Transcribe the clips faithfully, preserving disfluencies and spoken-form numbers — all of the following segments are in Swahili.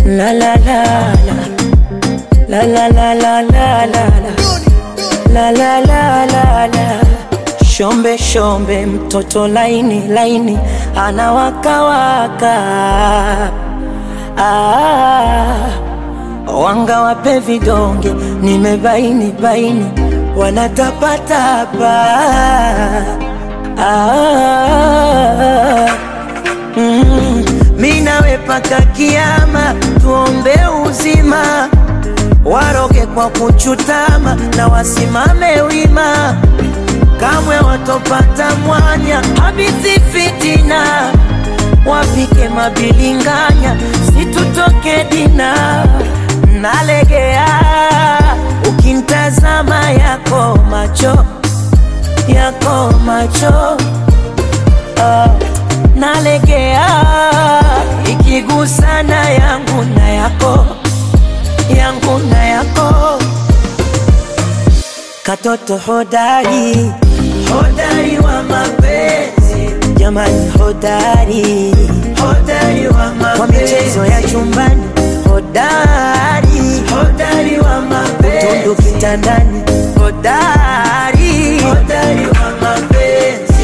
La la la la la la la la la la la la la la la. Shombe shombe mtoto laini laini anawaka waka. Ah, wanga wape vidonge nimebaini baini wanatapatapa. Ah, mm, mina wepaka kiyama tuombe uzima, waroge kwa kuchutama na wasimame wima, kamwe watopata mwanya habithi fitina, wapike mabilinganya situtoke dina. Nalegea ukintazama yako macho yako macho. uh, Nalegea ikigusana yangu na yako yangu na yako. Katoto hodari hodari wa mapenzi, jamani hodari hodari wa mapenzi, kwa michezo ya chumbani hodari hodari wa mapenzi, utundu kitandani hodari hodari wa mapenzi.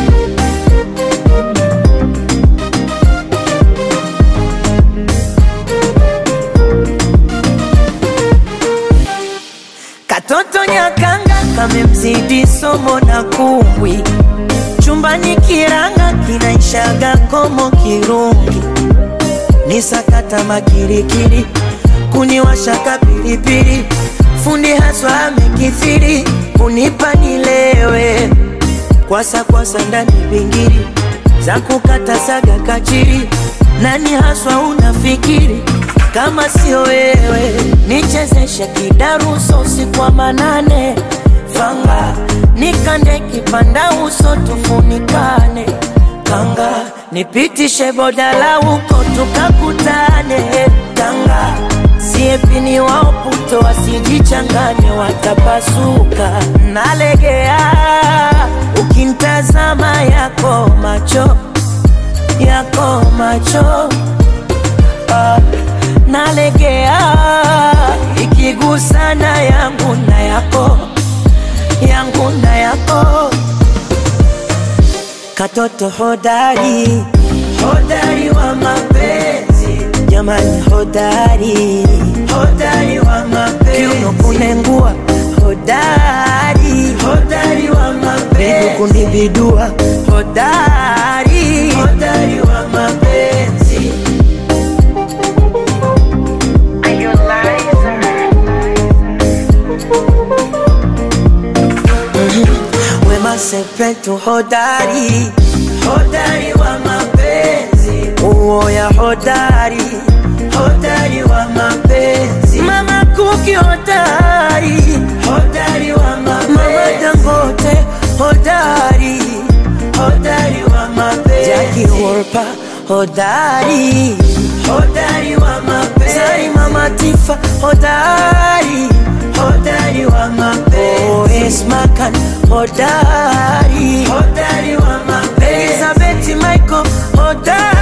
Katoto nyakanga kamemzidi somo na kumbwi, chumbani kiranga kinaishaga komo kirungi, nisakata makirikiri kuniwasha kapilipili, fundi haswa amekithiri kunipa nilewe, kwasa kwasa ndani bingiri za kukata saga kachiri. Nani haswa unafikiri kama sio wewe? Nichezeshe kidaruso usiku wa manane, fanga nikande kipanda uso tufunikane, kanga nipitishe bodala uko tukakutane, kanga siepini wao puto wasijichanganye watapasuka. Nalegea ukintazama yako macho yako macho. uh, Nalegea ikigusana yangu na yako yangu na yako. Katoto hodari hodari wa mapenzi, jamani hodari hodari wa mapenzi, kiuno kunengua hodari hodari wa mapenzi, bidu kunibidua hodari hodari wa mapenzi. Wema Sepetu hodari hodari wa mapenzi, uoya hodari hodari wa mapenzi, Mama Kuki hodari hodari wa mapenzi, Mama Dangote hodari hodari wa mapenzi, Jackie Wolper hodari hodari wa mapenzi, Zari Mama Tifa hodari hodari wa mapenzi, oh Esma Khan hodari hodari wa mapenzi, Elizabeth Michael hodari